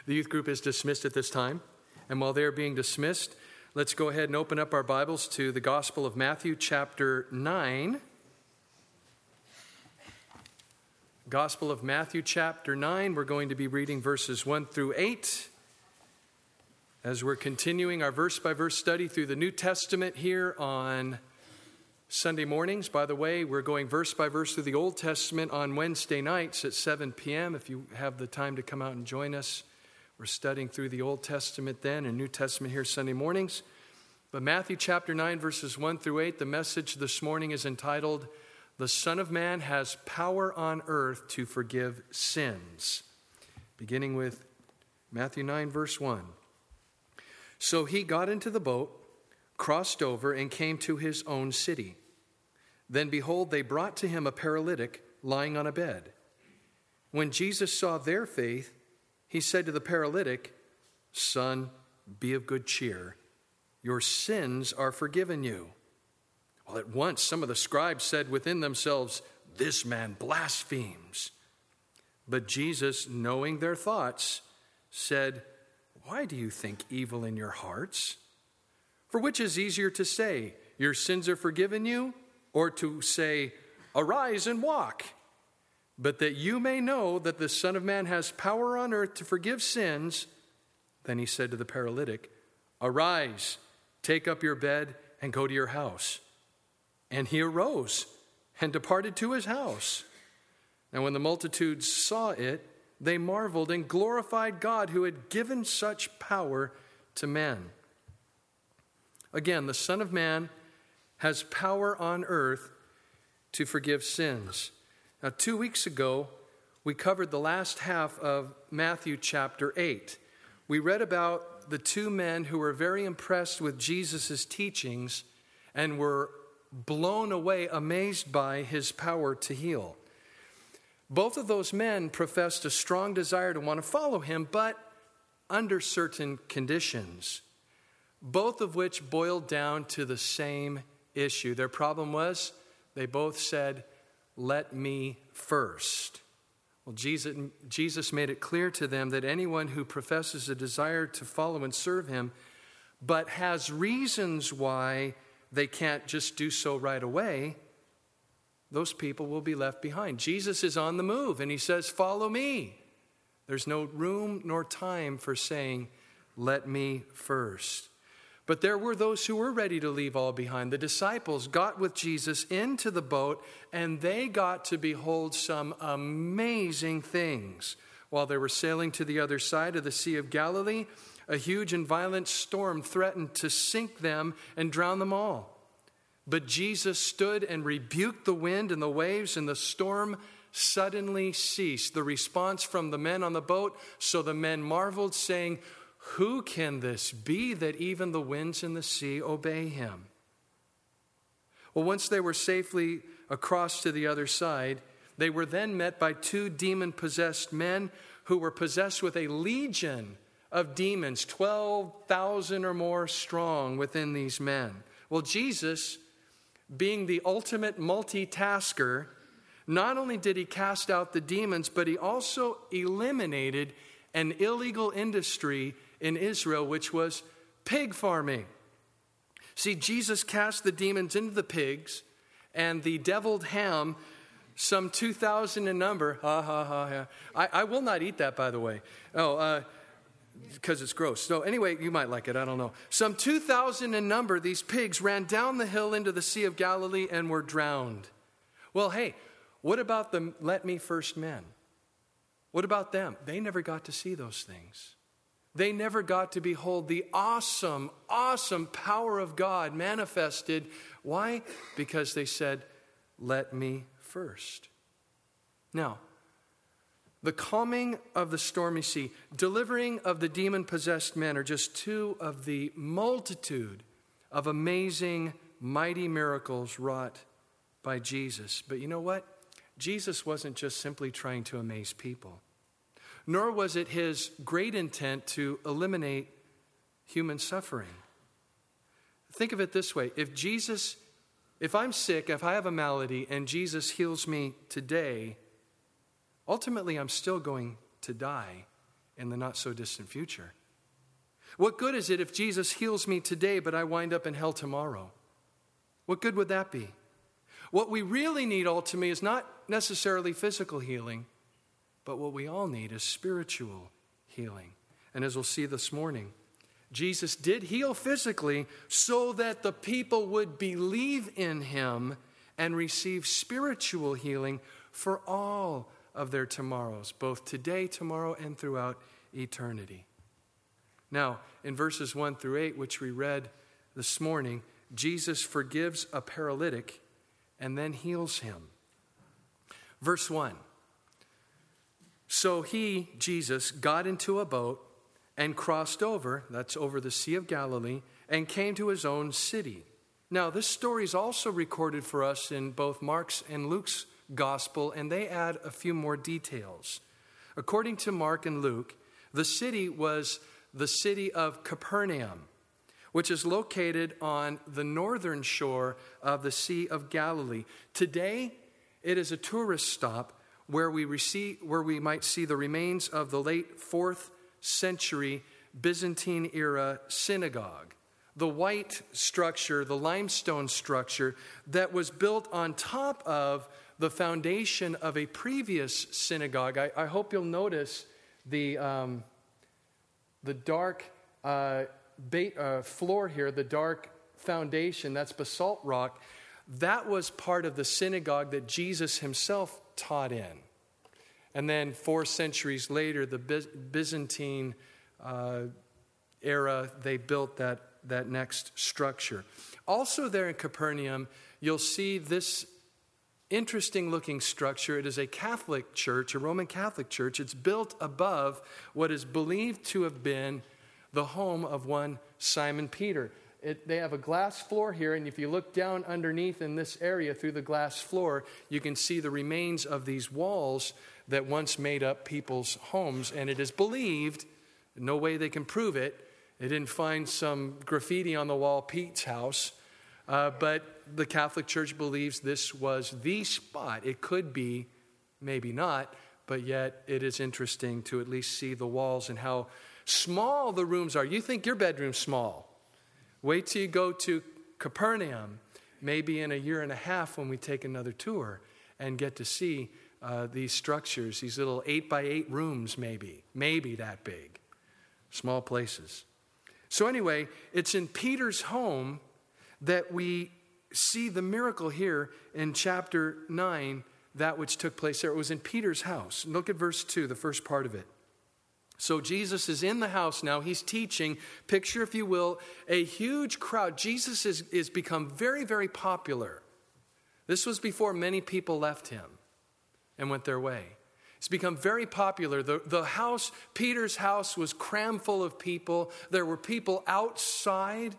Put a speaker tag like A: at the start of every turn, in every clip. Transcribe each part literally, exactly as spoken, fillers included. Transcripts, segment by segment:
A: The youth group is dismissed at this time. And while they're being dismissed, let's go ahead and open up our Bibles to the Gospel of Matthew, chapter nine. Gospel of Matthew, chapter nine. We're going to be reading verses one through eight. As we're continuing our verse-by-verse study through the New Testament here on Sunday mornings. By the way, we're going verse by verse through the Old Testament on Wednesday nights at seven p.m. If you have the time to come out and join us, we're studying through the Old Testament then and New Testament here Sunday mornings. But Matthew chapter nine, verses one through eight, the message this morning is entitled, "The Son of Man has power on earth to forgive sins." Beginning with Matthew nine, verse one. So he got into the boat, crossed over, and came to his own city. Then behold, they brought to him a paralytic lying on a bed. When Jesus saw their faith, he said to the paralytic, "Son, be of good cheer. Your sins are forgiven you." Well, at once some of the scribes said within themselves, "This man blasphemes." But Jesus, knowing their thoughts, said, "Why do you think evil in your hearts? For which is easier to say, 'Your sins are forgiven you,' or to say, 'Arise and walk'? But that you may know that the Son of Man has power on earth to forgive sins." Then he said to the paralytic, "Arise, take up your bed and go to your house." And he arose and departed to his house. Now when the multitudes saw it, they marveled and glorified God who had given such power to men. Again, the Son of Man has power on earth to forgive sins. Now, two weeks ago, we covered the last half of Matthew chapter eight. We read about the two men who were very impressed with Jesus' teachings and were blown away, amazed by his power to heal. Both of those men professed a strong desire to want to follow him, but under certain conditions, both of which boiled down to the same issue. Their problem was they both said, "Let me first." Well, Jesus, Jesus made it clear to them that anyone who professes a desire to follow and serve him, but has reasons why they can't just do so right away, those people will be left behind. Jesus is on the move and he says, "Follow me." There's no room nor time for saying, "Let me first." But there were those who were ready to leave all behind. The disciples got with Jesus into the boat and they got to behold some amazing things. While they were sailing to the other side of the Sea of Galilee, a huge and violent storm threatened to sink them and drown them all. But Jesus stood and rebuked the wind and the waves, and the storm suddenly ceased. The response from the men on the boat, so the men marveled, saying, "Who can this be that even the winds and the sea obey him?" Well, once they were safely across to the other side, they were then met by two demon-possessed men who were possessed with a legion of demons, twelve thousand or more strong within these men. Well, Jesus, being the ultimate multitasker, not only did he cast out the demons, but he also eliminated an illegal industry in Israel, which was pig farming. See, Jesus cast the demons into the pigs, and the deviled ham, some two thousand in number, ha ha ha ha. I, I will not eat that, by the way. Oh, uh, because it's gross. So anyway, you might like it, I don't know. Some two thousand in number, these pigs ran down the hill into the Sea of Galilee and were drowned. Well, hey, what about the "let me first" men? What about them? They never got to see those things. They never got to behold the awesome, awesome power of God manifested. Why? Because they said, "Let me first." Now, the calming of the stormy sea, delivering of the demon-possessed men are just two of the multitude of amazing, mighty miracles wrought by Jesus. But you know what? Jesus wasn't just simply trying to amaze people, nor was it his great intent to eliminate human suffering. Think of it this way. If Jesus, if I'm sick, if I have a malady, and Jesus heals me today, ultimately I'm still going to die in the not so distant future? What good is it if Jesus heals me today, but I wind up in hell tomorrow? What good would that be? What we really need ultimately is not necessarily physical healing, but what we all need is spiritual healing. And as we'll see this morning, Jesus did heal physically so that the people would believe in him and receive spiritual healing for all of their tomorrows, both today, tomorrow, and throughout eternity. Now, in verses one through eight, which we read this morning, Jesus forgives a paralytic and then heals him. Verse one. So he, Jesus, got into a boat and crossed over, that's over the Sea of Galilee, and came to his own city. Now, this story is also recorded for us in both Mark's and Luke's gospel, and they add a few more details. According to Mark and Luke, the city was the city of Capernaum, which is located on the northern shore of the Sea of Galilee. Today, it is a tourist stop where we receive, where we might see the remains of the late fourth century Byzantine era synagogue. The white structure, the limestone structure that was built on top of the foundation of a previous synagogue. I, I hope you'll notice the, um, the dark uh, ba- uh, floor here, the dark foundation, that's basalt rock. That was part of the synagogue that Jesus himself taught in. And then four centuries later, the Byzantine uh, era, they built that, that next structure. Also there in Capernaum, you'll see this interesting looking structure. It is a Catholic church, a Roman Catholic church. It's built above what is believed to have been the home of one Simon Peter. It, they have a glass floor here, and if you look down underneath in this area through the glass floor, you can see the remains of these walls that once made up people's homes. And it is believed, no way they can prove it, they didn't find some graffiti on the wall, Pete's house, uh, but the Catholic Church believes this was the spot. It could be, maybe not, but yet it is interesting to at least see the walls and how small the rooms are. You think your bedroom's small. Wait till you go to Capernaum, maybe in a year and a half when we take another tour and get to see uh, these structures, these little eight by eight rooms maybe, maybe that big, small places. So anyway, it's in Peter's home that we see the miracle here in chapter nine, that which took place there. It was in Peter's house. Look at verse two, the first part of it. So Jesus is in the house now. He's teaching. Picture, if you will, a huge crowd. Jesus is, is become very, very popular. This was before many people left him and went their way. It's become very popular. The, the house, Peter's house, was crammed full of people. There were people outside.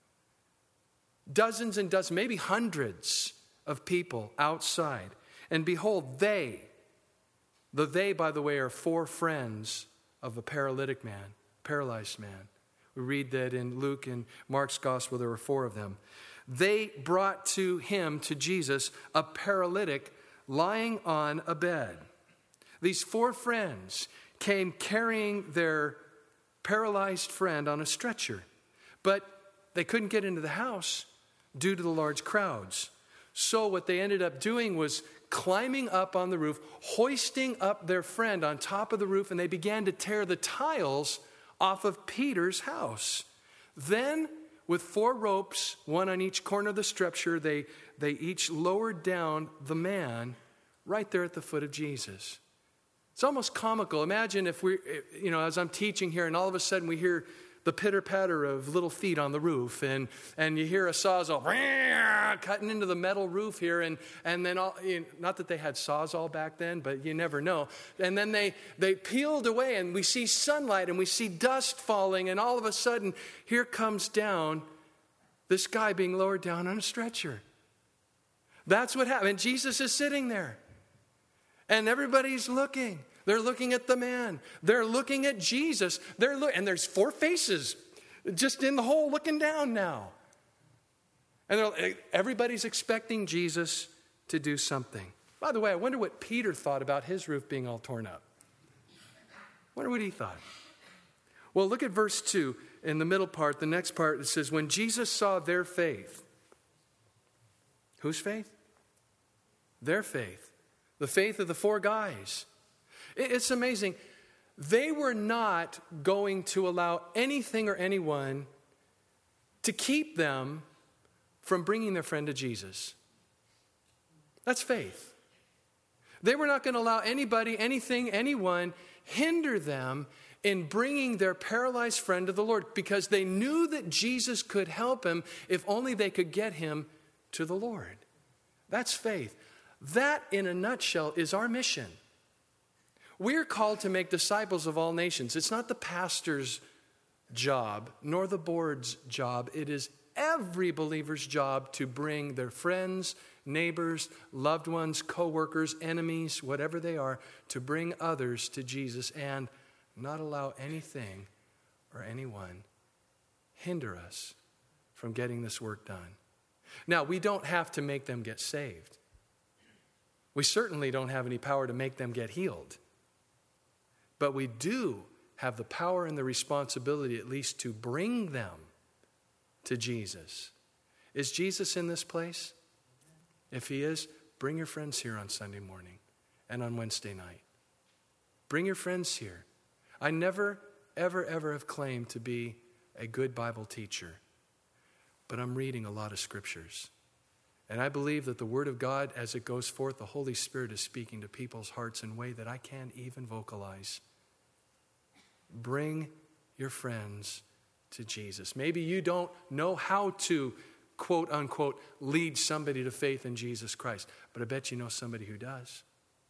A: Dozens and dozens, maybe hundreds of people outside. And behold, they, the they, by the way, are four friends of a paralytic man, paralyzed man. We read that in Luke and Mark's gospel, there were four of them. They brought to him, to Jesus, a paralytic lying on a bed. These four friends came carrying their paralyzed friend on a stretcher, but they couldn't get into the house due to the large crowds. So what they ended up doing was climbing up on the roof, hoisting up their friend on top of the roof, and they began to tear the tiles off of Peter's house. Then, with four ropes, one on each corner of the structure, they, they each lowered down the man right there at the foot of Jesus. It's almost comical. Imagine if we, you know, as I'm teaching here, and all of a sudden we hear the pitter-patter of little feet on the roof, and, and you hear a sawzall cutting into the metal roof here, and, and then, all, you know, not that they had sawzall back then, but you never know. And then they, they peeled away, and we see sunlight, and we see dust falling, and all of a sudden, here comes down this guy being lowered down on a stretcher. That's what happened. And Jesus is sitting there, and everybody's looking. They're looking at the man. They're looking at Jesus. They're look, and there's four faces just in the hole looking down now. And they're, everybody's expecting Jesus to do something. By the way, I wonder what Peter thought about his roof being all torn up. Wonder what he thought. Well, look at verse two. In the middle part, the next part, it says, when Jesus saw their faith. Whose faith? Their faith. The faith of the four guys. It's amazing. They were not going to allow anything or anyone to keep them from bringing their friend to Jesus. That's faith. They were not going to allow anybody, anything, anyone hinder them in bringing their paralyzed friend to the Lord, because they knew that Jesus could help him if only they could get him to the Lord. That's faith. That, in a nutshell, is our mission. We're called to make disciples of all nations. It's not the pastor's job, nor the board's job. It is every believer's job to bring their friends, neighbors, loved ones, co-workers, enemies, whatever they are, to bring others to Jesus and not allow anything or anyone hinder us from getting this work done. Now, we don't have to make them get saved. We certainly don't have any power to make them get healed. But we do have the power and the responsibility at least to bring them to Jesus. Is Jesus in this place? If he is, bring your friends here on Sunday morning and on Wednesday night. Bring your friends here. I never, ever, ever have claimed to be a good Bible teacher, but I'm reading a lot of scriptures. And I believe that the Word of God, as it goes forth, the Holy Spirit is speaking to people's hearts in a way that I can't even vocalize. Bring your friends to Jesus. Maybe you don't know how to, quote unquote, lead somebody to faith in Jesus Christ, but I bet you know somebody who does.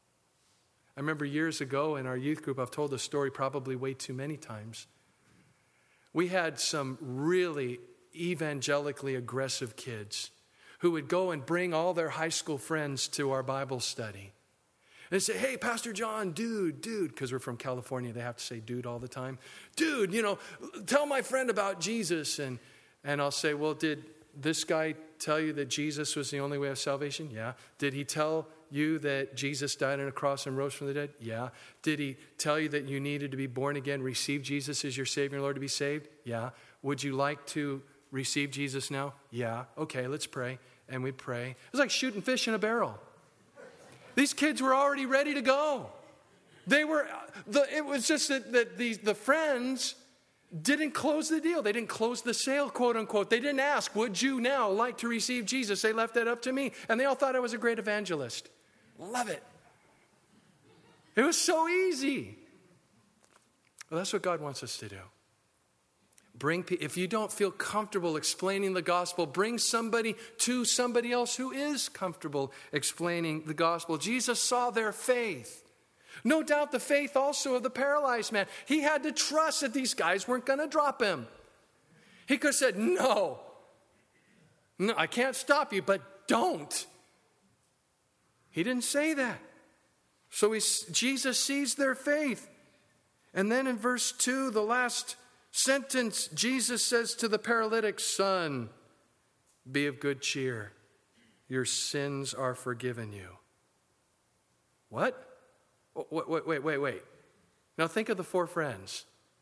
A: I remember years ago in our youth group, I've told this story probably way too many times. We had some really evangelically aggressive kids who would go and bring all their high school friends to our Bible study. And they'd say, hey, Pastor John, dude, dude, because we're from California, they have to say dude all the time. Dude, you know, tell my friend about Jesus. And, and I'll say, well, did this guy tell you that Jesus was the only way of salvation? Yeah. Did he tell you that Jesus died on a cross and rose from the dead? Yeah. Did he tell you that you needed to be born again, receive Jesus as your Savior and Lord to be saved? Yeah. Would you like to receive Jesus now? Yeah. Okay, let's pray. And we'd pray. It was like shooting fish in a barrel. These kids were already ready to go. They were, the, it was just that, that the, the friends didn't close the deal. They didn't close the sale, quote unquote. They didn't ask, would you now like to receive Jesus? They left that up to me. And they all thought I was a great evangelist. Love it. It was so easy. Well, that's what God wants us to do. Bring, if you don't feel comfortable explaining the gospel, bring somebody to somebody else who is comfortable explaining the gospel. Jesus saw their faith. No doubt the faith also of the paralyzed man. He had to trust that these guys weren't going to drop him. He could have said, no, no, I can't stop you, but don't. He didn't say that. So he, Jesus sees their faith. And then in verse two, the last sentence, Jesus says to the paralytic, son, be of good cheer. Your sins are forgiven you. What? Wait, wait, wait, wait, wait. Now think of the four friends.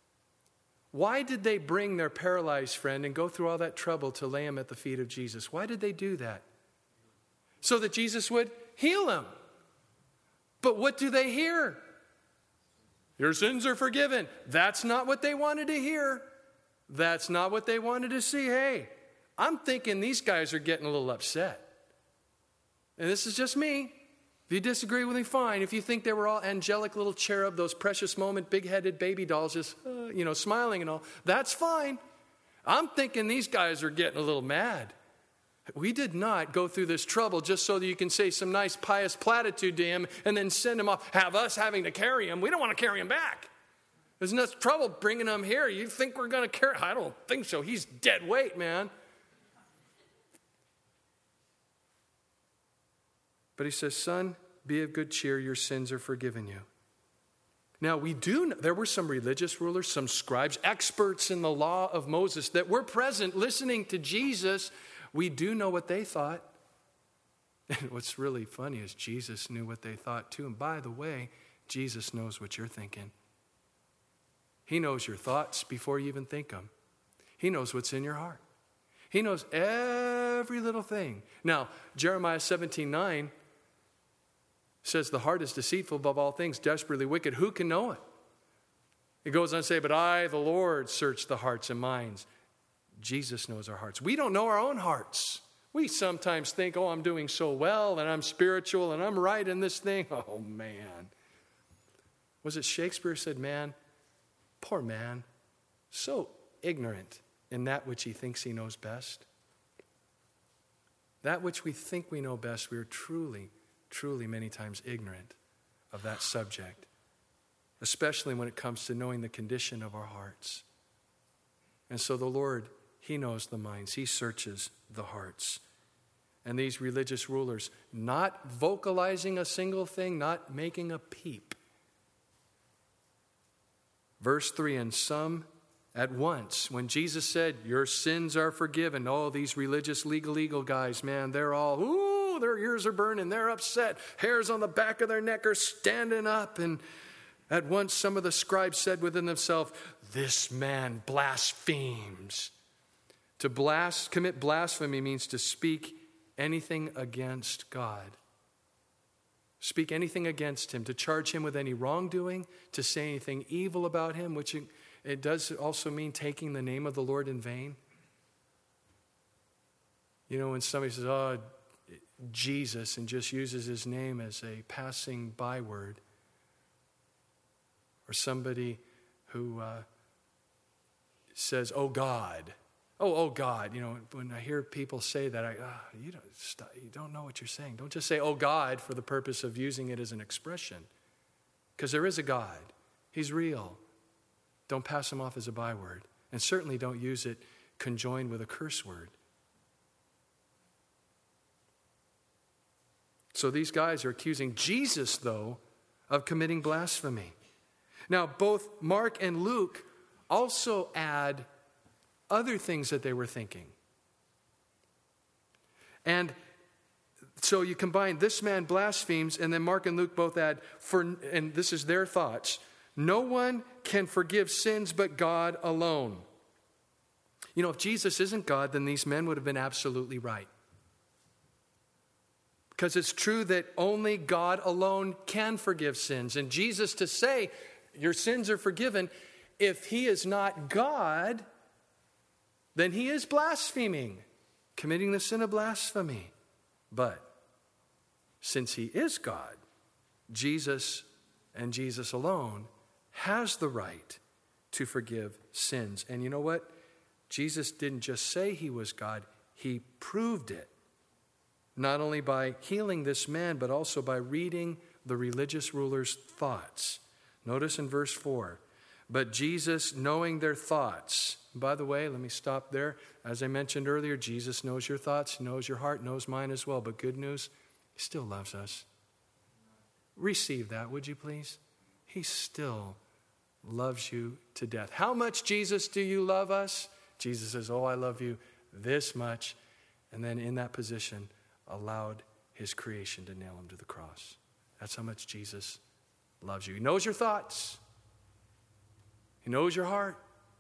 A: Why did they bring their paralyzed friend and go through all that trouble to lay him at the feet of Jesus? Why did they do that? So that Jesus would heal him. But what do they hear? Your sins are forgiven. That's not what they wanted to hear. That's not what they wanted to see. Hey, I'm thinking these guys are getting a little upset. And this is just me. If you disagree with me, fine. If you think they were all angelic little cherub, those precious moment, big-headed baby dolls just, uh, you know, smiling and all, that's fine. I'm thinking these guys are getting a little mad. We did not go through this trouble just so that you can say some nice pious platitude to him and then send him off, have us having to carry him. We don't want to carry him back. There's no trouble bringing him here. You think we're going to carry him? I don't think so. He's dead weight, man. But he says, son, be of good cheer. Your sins are forgiven you. Now, we do know, there were some religious rulers, some scribes, experts in the law of Moses that were present listening to Jesus. We do know what they thought. And what's really funny is Jesus knew what they thought too. And by the way, Jesus knows what you're thinking. He knows your thoughts before you even think them. He knows what's in your heart. He knows every little thing. Now, Jeremiah seventeen nine says the heart is deceitful above all things, desperately wicked. Who can know it? It goes on to say, but I, the Lord, search the hearts and minds. Jesus knows our hearts. We don't know our own hearts. We sometimes think, oh, I'm doing so well, and I'm spiritual, and I'm right in this thing. Oh, man. Was it Shakespeare said, man, poor man, so ignorant in that which he thinks he knows best? That which we think we know best, we are truly, truly many times ignorant of that subject, especially when it comes to knowing the condition of our hearts. And so the Lord, he knows the minds. He searches the hearts. And these religious rulers, not vocalizing a single thing, not making a peep. Verse three, and some at once, when Jesus said, your sins are forgiven, all these religious legal, legal guys, man, they're all, ooh, their ears are burning, they're upset. Hairs on the back of their neck are standing up. And at once some of the scribes said within themselves, this man blasphemes. To blas- commit blasphemy means to speak anything against God. Speak anything against him, to charge him with any wrongdoing, to say anything evil about him, which it, it does also mean taking the name of the Lord in vain. You know, when somebody says, oh, Jesus, and just uses his name as a passing byword, or somebody who uh, says, oh God, oh, oh God. You know, when I hear people say that, I, ah, you don't, stop, you don't know what you're saying. Don't just say, oh God, for the purpose of using it as an expression. Because there is a God. He's real. Don't pass him off as a byword. And certainly don't use it conjoined with a curse word. So these guys are accusing Jesus, though, of committing blasphemy. Now, both Mark and Luke also add other things that they were thinking. And so you combine this man blasphemes, and then Mark and Luke both add, for, and this is their thoughts, no one can forgive sins but God alone. You know, if Jesus isn't God, then these men would have been absolutely right. Because it's true that only God alone can forgive sins. And Jesus to say, your sins are forgiven, if he is not God, then he is blaspheming, committing the sin of blasphemy. But since he is God, Jesus and Jesus alone has the right to forgive sins. And you know what? Jesus didn't just say he was God, he proved it. Not only by healing this man, but also by reading the religious rulers' thoughts. Notice in verse four, but Jesus, knowing their thoughts. By the way, let me stop there. As I mentioned earlier, Jesus knows your thoughts, knows your heart, knows mine as well. But good news, he still loves us. Receive that, would you please? He still loves you to death. How much, Jesus, do you love us? Jesus says, oh, I love you this much. And then in that position, allowed his creation to nail him to the cross. That's how much Jesus loves you. He knows your thoughts. He knows your heart.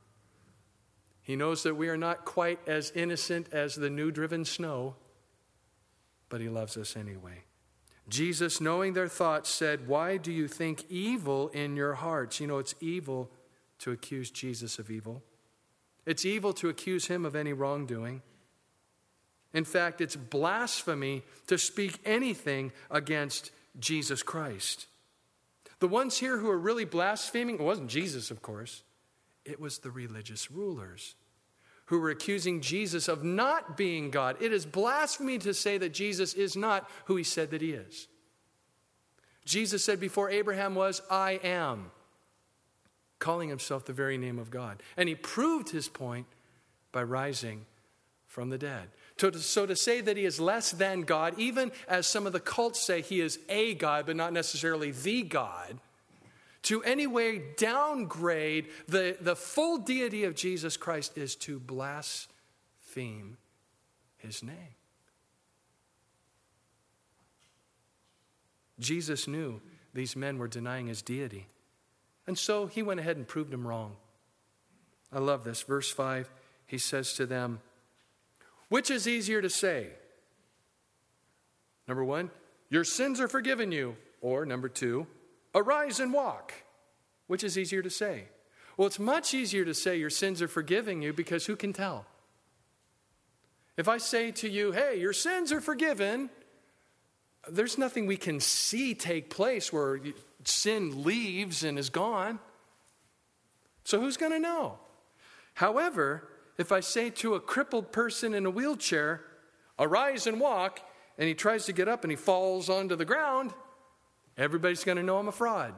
A: He knows that we are not quite as innocent as the new-driven snow, but he loves us anyway. Jesus, knowing their thoughts, said, why do you think evil in your hearts? You know, it's evil to accuse Jesus of evil. It's evil to accuse him of any wrongdoing. In fact, it's blasphemy to speak anything against Jesus Christ. The ones here who are really blaspheming, it wasn't Jesus, of course. It was the religious rulers who were accusing Jesus of not being God. It is blasphemy to say that Jesus is not who he said that he is. Jesus said before Abraham was, I am, calling himself the very name of God. And he proved his point by rising from the dead. So to, so to say that he is less than God, even as some of the cults say he is a God, but not necessarily the God, to any way downgrade the, the full deity of Jesus Christ is to blaspheme his name. Jesus knew these men were denying his deity. And so he went ahead and proved them wrong. I love this. Verse five, he says to them, which is easier to say? Number one, your sins are forgiven you. Or number two, arise and walk. Which is easier to say? Well, it's much easier to say your sins are forgiven you, because who can tell? If I say to you, hey, your sins are forgiven, there's nothing we can see take place where sin leaves and is gone. So who's going to know? However, if I say to a crippled person in a wheelchair, arise and walk, and he tries to get up and he falls onto the ground, everybody's going to know I'm a fraud.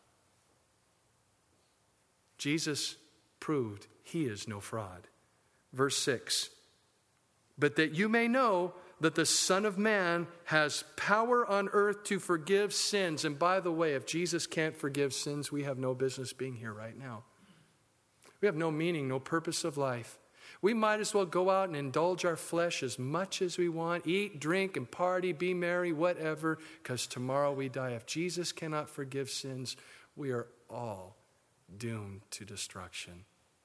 A: Jesus proved he is no fraud. Verse six, but that you may know that the Son of Man has power on earth to forgive sins. And by the way, if Jesus can't forgive sins, we have no business being here right now. We have no meaning, no purpose of life. We might as well go out and indulge our flesh as much as we want, eat, drink, and party, be merry, whatever, because tomorrow we die. If Jesus cannot forgive sins, we are all doomed to destruction.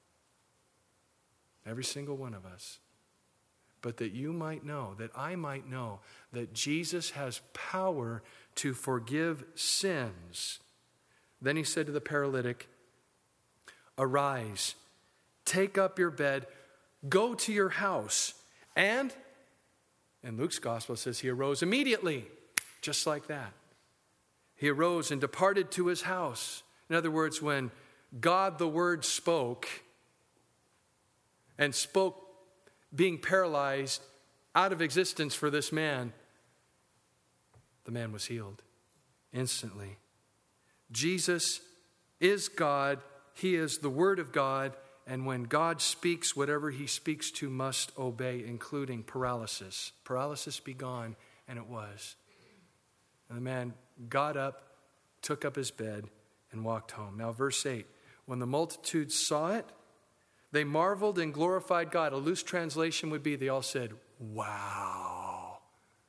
A: Every single one of us. But that you might know, that I might know, that Jesus has power to forgive sins. Then he said to the paralytic, arise, take up your bed, go to your house. And, in Luke's gospel it says he arose immediately, just like that. He arose and departed to his house. In other words, when God the Word spoke, and spoke being paralyzed out of existence for this man, the man was healed instantly. Jesus is God. He is the Word of God. And when God speaks, whatever he speaks to must obey, including paralysis. Paralysis be gone, and it was. And the man got up, took up his bed, and walked home. Now, verse eight. When the multitude saw it, they marveled and glorified God. A loose translation would be, they all said, wow.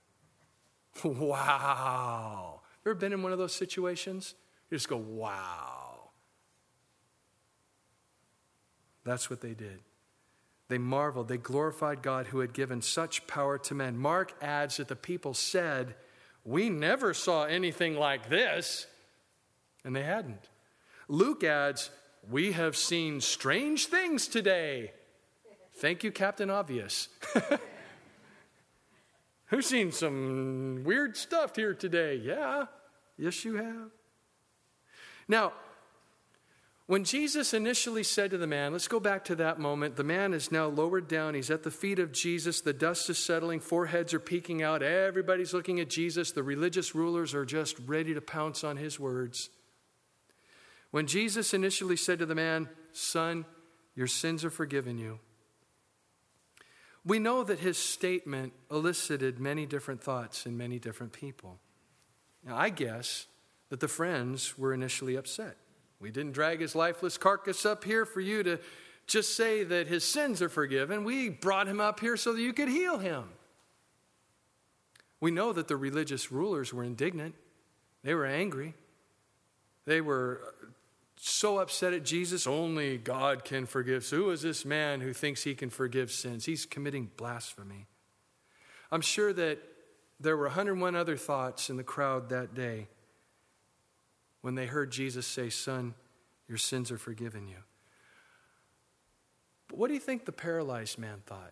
A: Wow. You ever been in one of those situations? You just go, wow. That's what they did. They marveled. They glorified God who had given such power to men. Mark adds that the people said, we never saw anything like this. And they hadn't. Luke adds, we have seen strange things today. Thank you, Captain Obvious. Who's seen some weird stuff here today? Yeah, yes you have. Now, when Jesus initially said to the man, let's go back to that moment. The man is now lowered down. He's at the feet of Jesus. The dust is settling. Foreheads are peeking out. Everybody's looking at Jesus. The religious rulers are just ready to pounce on his words. When Jesus initially said to the man, son, your sins are forgiven you, we know that his statement elicited many different thoughts in many different people. Now, I guess that the friends were initially upset. We didn't drag his lifeless carcass up here for you to just say that his sins are forgiven. We brought him up here so that you could heal him. We know that the religious rulers were indignant. They were angry. They were so upset at Jesus. Only God can forgive. So who is this man who thinks he can forgive sins? He's committing blasphemy. I'm sure that there were one hundred one other thoughts in the crowd that day when they heard Jesus say, son, your sins are forgiven you. But what do you think the paralyzed man thought?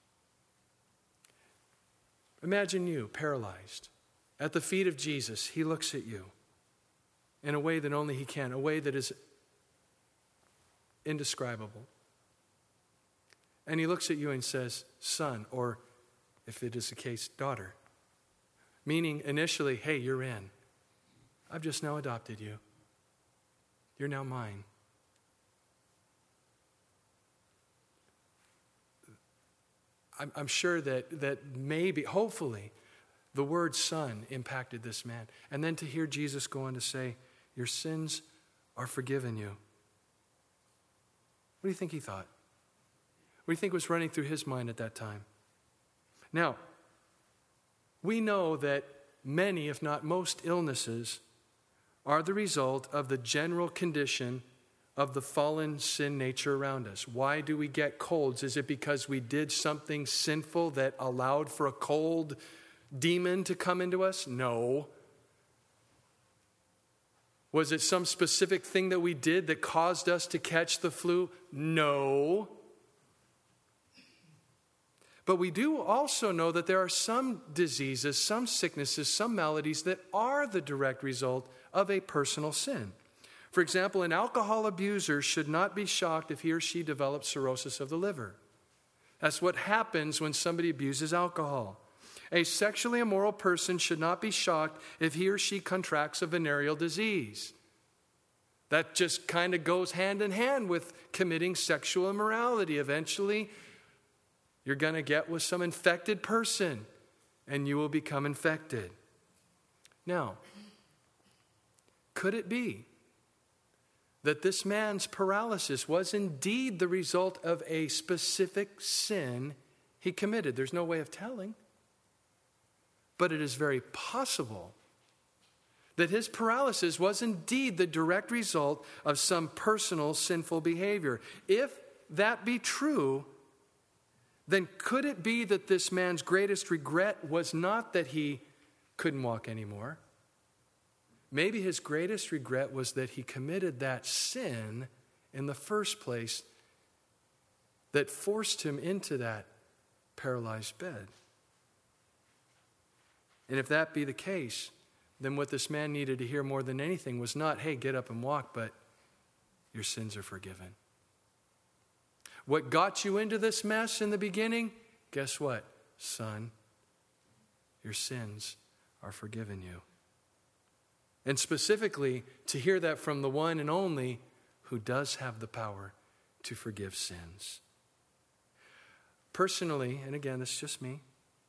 A: Imagine you, paralyzed, at the feet of Jesus. He looks at you in a way that only he can, a way that is indescribable. And he looks at you and says, son, or if it is the case, daughter. Meaning initially, hey, you're in. I've just now adopted you. You're now mine. I'm, I'm sure that, that maybe, hopefully, the word son impacted this man. And then to hear Jesus go on to say, your sins are forgiven you. What do you think he thought? What do you think was running through his mind at that time? Now, we know that many, if not most illnesses, are the result of the general condition of the fallen sin nature around us. Why do we get colds? Is it because we did something sinful that allowed for a cold demon to come into us? No. Was it some specific thing that we did that caused us to catch the flu? No. But we do also know that there are some diseases, some sicknesses, some maladies that are the direct result of a personal sin. For example, an alcohol abuser should not be shocked if he or she develops cirrhosis of the liver. That's what happens when somebody abuses alcohol. A sexually immoral person should not be shocked if he or she contracts a venereal disease. That just kind of goes hand in hand with committing sexual immorality. Eventually, you're going to get with some infected person, and you will become infected. Now, could it be that this man's paralysis was indeed the result of a specific sin he committed? There's no way of telling. But it is very possible that his paralysis was indeed the direct result of some personal sinful behavior. If that be true, then could it be that this man's greatest regret was not that he couldn't walk anymore? Maybe his greatest regret was that he committed that sin in the first place that forced him into that paralyzed bed. And if that be the case, then what this man needed to hear more than anything was not, hey, get up and walk, but your sins are forgiven. What got you into this mess in the beginning? Guess what, son? Your sins are forgiven you. And specifically, to hear that from the one and only who does have the power to forgive sins. Personally, and again, it's just me,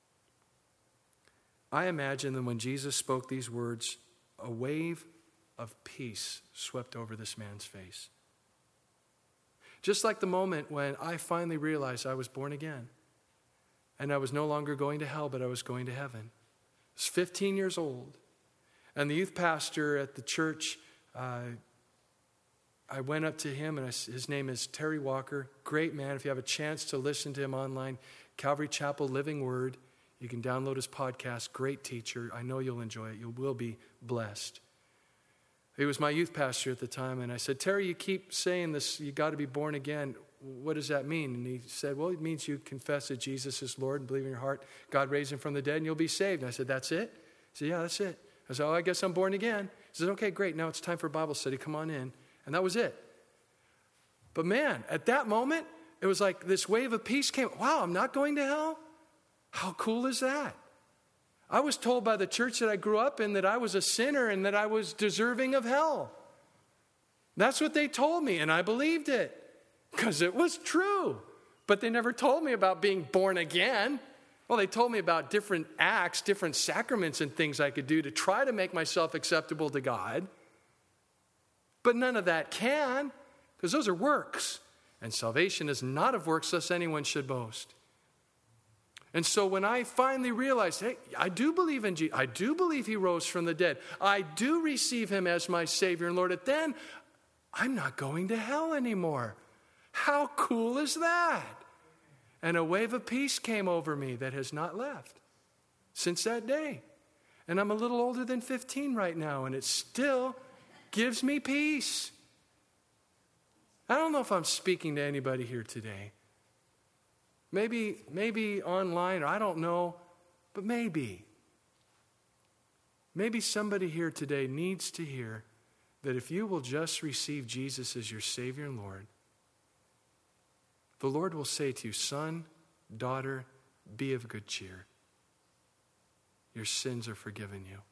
A: I imagine that when Jesus spoke these words, a wave of peace swept over this man's face. Just like the moment when I finally realized I was born again. And I was no longer going to hell, but I was going to heaven. I was fifteen years old. And the youth pastor at the church, uh, I went up to him, and I, his name is Terry Walker. Great man. If you have a chance to listen to him online, Calvary Chapel Living Word. You can download his podcast. Great teacher. I know you'll enjoy it. You will be blessed. He was my youth pastor at the time, and I said, Terry, you keep saying this, you got to be born again. What does that mean? And he said, well, it means you confess that Jesus is Lord and believe in your heart, God raised him from the dead, and you'll be saved. And I said, that's it? He said, yeah, that's it. I said, oh, I guess I'm born again. He said, okay, great. Now it's time for Bible study. Come on in. And that was it. But man, at that moment, it was like this wave of peace came. Wow, I'm not going to hell? How cool is that? I was told by the church that I grew up in that I was a sinner and that I was deserving of hell. That's what they told me, and I believed it because it was true. But they never told me about being born again. Well, they told me about different acts, different sacraments and things I could do to try to make myself acceptable to God. But none of that can, because those are works. And salvation is not of works, lest anyone should boast. And so when I finally realized, hey, I do believe in Jesus. I do believe he rose from the dead. I do receive him as my Savior and Lord. And then I'm not going to hell anymore. How cool is that? And a wave of peace came over me that has not left since that day. And I'm a little older than fifteen right now, and it still gives me peace. I don't know if I'm speaking to anybody here today. Maybe, maybe online, or I don't know, but maybe. Maybe somebody here today needs to hear that if you will just receive Jesus as your Savior and Lord, the Lord will say to you, son, daughter, be of good cheer. Your sins are forgiven you.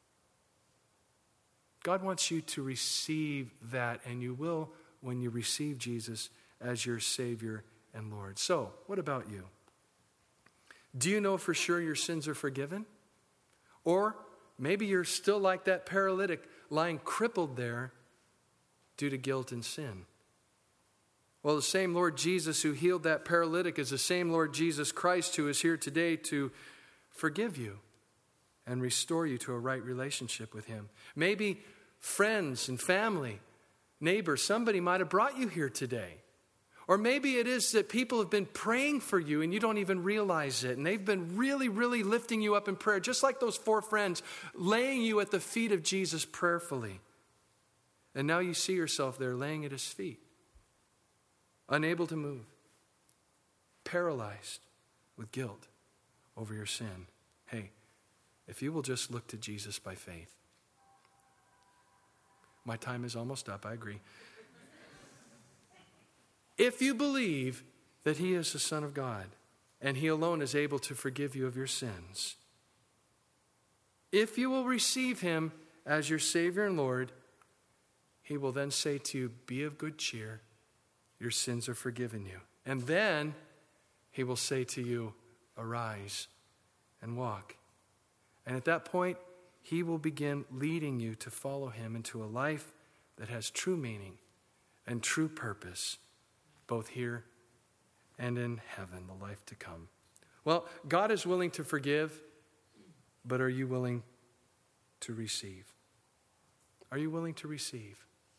A: God wants you to receive that, and you will when you receive Jesus as your Savior and Lord. So, what about you? Do you know for sure your sins are forgiven? Or maybe you're still like that paralytic lying crippled there due to guilt and sin. Well, the same Lord Jesus who healed that paralytic is the same Lord Jesus Christ who is here today to forgive you and restore you to a right relationship with him. Maybe friends and family neighbor, somebody might have brought you here today. Or maybe it is that people have been praying for you and you don't even realize it. And they've been really, really lifting you up in prayer, just like those four friends, laying you at the feet of Jesus prayerfully. And now you see yourself there laying at his feet, unable to move, paralyzed with guilt over your sin. Hey, if you will just look to Jesus by faith. My time is almost up, I agree. If you believe that he is the Son of God and he alone is able to forgive you of your sins, if you will receive him as your Savior and Lord, he will then say to you, be of good cheer, your sins are forgiven you. And then he will say to you, arise and walk. And at that point, he will begin leading you to follow him into a life that has true meaning and true purpose, both here and in heaven, the life to come. Well, God is willing to forgive, but are you willing to receive? Are you willing to receive?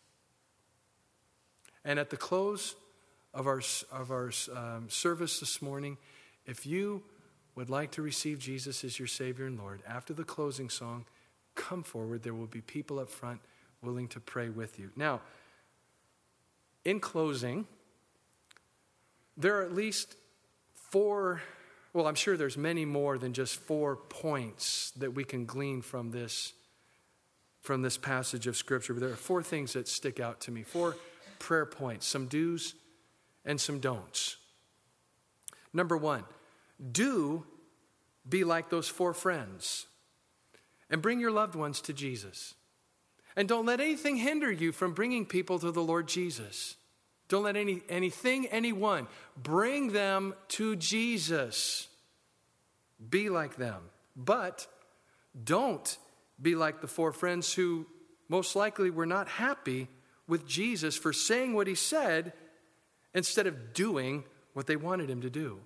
A: And at the close of our, of our um, service this morning, if you would like to receive Jesus as your Savior and Lord, after the closing song, come forward. There will be people up front willing to pray with you. Now, in closing, there are at least four, well, I'm sure there's many more than just four points that we can glean from this, from this passage of Scripture. But there are four things that stick out to me, four prayer points, some do's and some don'ts. Number one, do be like those four friends and bring your loved ones to Jesus. And don't let anything hinder you from bringing people to the Lord Jesus. Don't let any anything, anyone, bring them to Jesus. Be like them. But don't be like the four friends who most likely were not happy with Jesus for saying what he said instead of doing what they wanted him to do.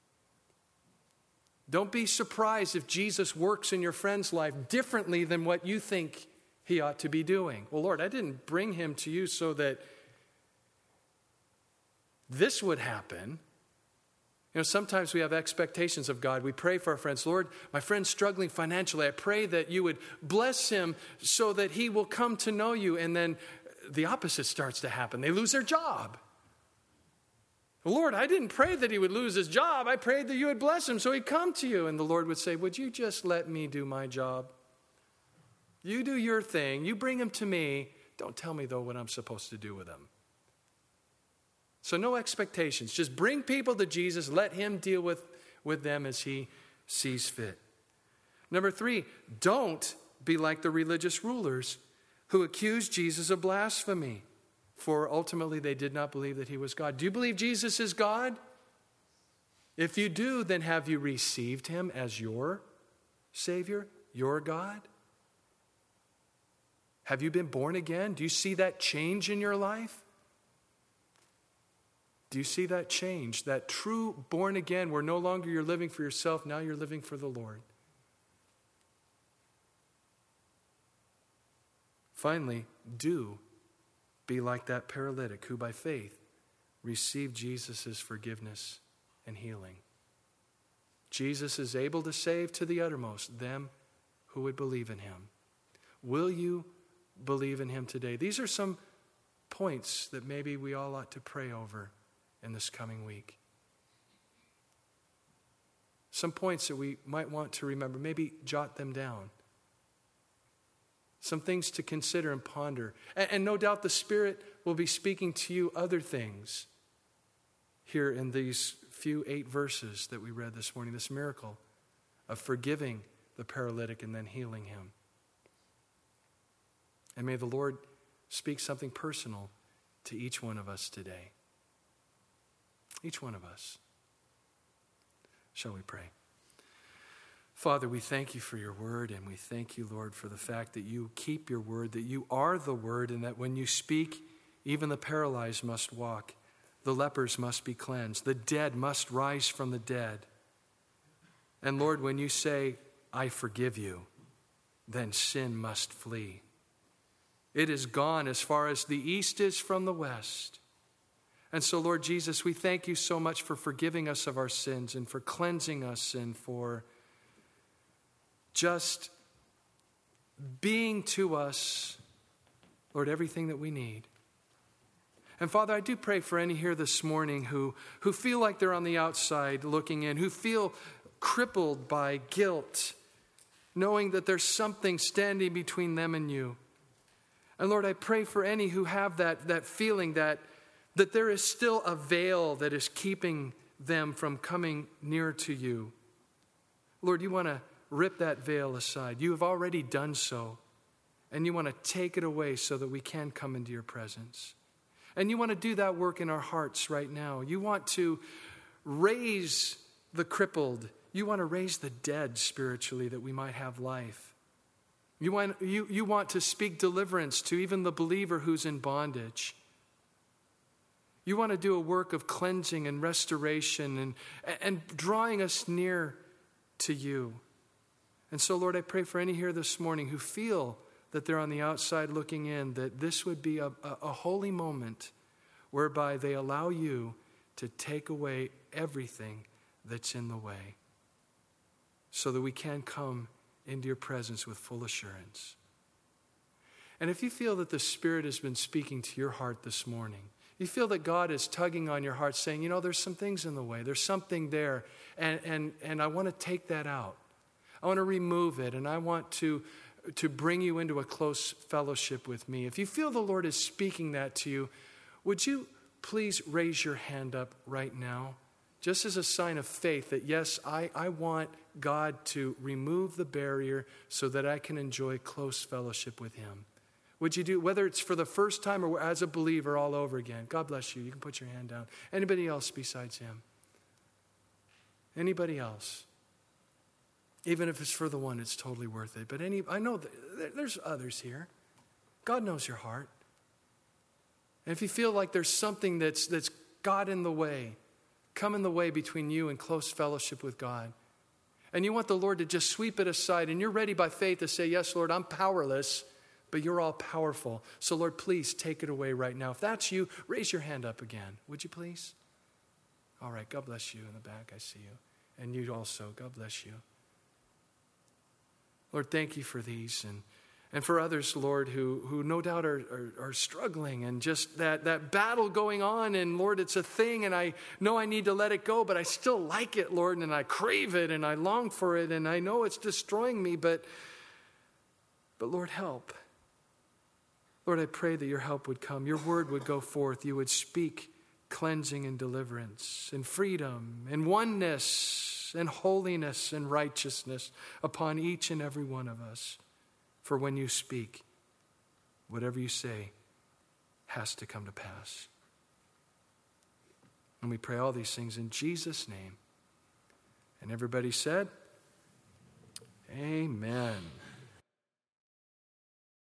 A: Don't be surprised if Jesus works in your friend's life differently than what you think he ought to be doing. Well, Lord, I didn't bring him to you so that this would happen. You know, sometimes we have expectations of God. We pray for our friends. Lord, my friend's struggling financially. I pray that you would bless him so that he will come to know you. And then the opposite starts to happen. They lose their job. Lord, I didn't pray that he would lose his job. I prayed that you would bless him so he'd come to you. And the Lord would say, would you just let me do my job? You do your thing. You bring him to me. Don't tell me, though, what I'm supposed to do with him. So no expectations. Just bring people to Jesus. Let him deal with, with them as he sees fit. Number three, don't be like the religious rulers who accused Jesus of blasphemy, for ultimately they did not believe that he was God. Do you believe Jesus is God? If you do, then have you received him as your Savior, your God? Have you been born again? Do you see that change in your life? Do you see that change? That true born again where no longer you're living for yourself, now you're living for the Lord. Finally, do be like that paralytic who by faith received Jesus' forgiveness and healing. Jesus is able to save to the uttermost them who would believe in him. Will you believe in him today? These are some points that maybe we all ought to pray over in this coming week. Some points that we might want to remember. Maybe jot them down. Some things to consider and ponder. And, and no doubt the Spirit will be speaking to you other things here in these few eight verses that we read this morning. This miracle of forgiving the paralytic and then healing him. And may the Lord speak something personal to each one of us today. Each one of us. Shall we pray? Father, we thank you for your word, and we thank you, Lord, for the fact that you keep your word, that you are the word, and that when you speak, even the paralyzed must walk, the lepers must be cleansed, the dead must rise from the dead. And Lord, when you say, I forgive you, then sin must flee. It is gone as far as the east is from the west. And so, Lord Jesus, we thank you so much for forgiving us of our sins and for cleansing us and for just being to us, Lord, everything that we need. And Father, I do pray for any here this morning who, who feel like they're on the outside looking in, who feel crippled by guilt, knowing that there's something standing between them and you. And Lord, I pray for any who have that, that feeling that, that there is still a veil that is keeping them from coming near to you. Lord, you want to rip that veil aside. You have already done so. And you want to take it away so that we can come into your presence. And you want to do that work in our hearts right now. You want to raise the crippled. You want to raise the dead spiritually that we might have life. You want, you, you want to speak deliverance to even the believer who's in bondage. You want to do a work of cleansing and restoration and, and drawing us near to you. And so, Lord, I pray for any here this morning who feel that they're on the outside looking in, that this would be a, a, a holy moment whereby they allow you to take away everything that's in the way so that we can come into your presence with full assurance. And if you feel that the Spirit has been speaking to your heart this morning, you feel that God is tugging on your heart saying, you know, there's some things in the way, there's something there, and, and, and I want to take that out. I want to remove it, and I want to, to bring you into a close fellowship with me. If you feel the Lord is speaking that to you, would you please raise your hand up right now? Just as a sign of faith that, yes, I, I want God to remove the barrier so that I can enjoy close fellowship with him. Would you do, whether it's for the first time or as a believer all over again? God bless you. You can put your hand down. Anybody else besides him? Anybody else? Even if it's for the one, it's totally worth it. But any, I know that there's others here. God knows your heart. And if you feel like there's something that's that's got in the way, come in the way between you and close fellowship with God, and you want the Lord to just sweep it aside, and you're ready by faith to say, yes, Lord, I'm powerless, but you're all powerful. So, Lord, please take it away right now. If that's you, raise your hand up again. Would you please? All right. God bless you in the back. I see you. And you also. God bless you. Lord, thank you for these. And, and for others, Lord, who, who no doubt are, are, are struggling and just that, that battle going on. And, Lord, it's a thing, and I know I need to let it go, but I still like it, Lord, and I crave it, and I long for it, and I know it's destroying me, but, but Lord, help. Lord, I pray that your help would come. Your word would go forth. You would speak cleansing and deliverance and freedom and oneness and holiness and righteousness upon each and every one of us. For when you speak, whatever you say has to come to pass. And we pray all these things in Jesus' name. And everybody said, amen.